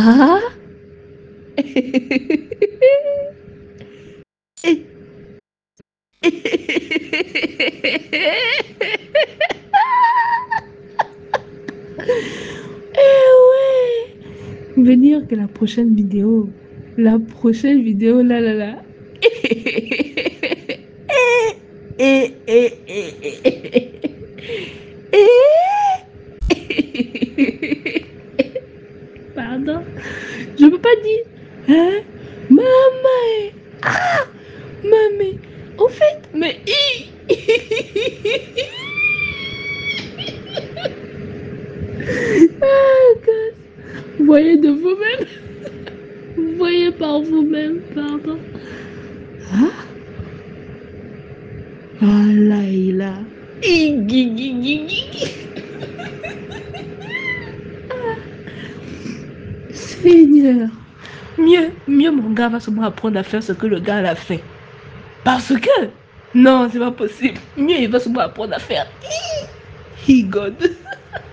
Ah. Eh ouais. Venir que la prochaine vidéo, là, là, là, là. Pardon, je peux pas dire. Hein? Maman! Ah! Maman! Au fait, mais. Ah, God. Voyez de vous-même. Voyez par vous-même, pardon. Hein? Ah là, il a. Seigneur. Mieux mon gars va sûrement apprendre à faire ce que le gars l'a fait. Parce que, non, c'est pas possible. Mieux il va sûrement apprendre à faire. He God.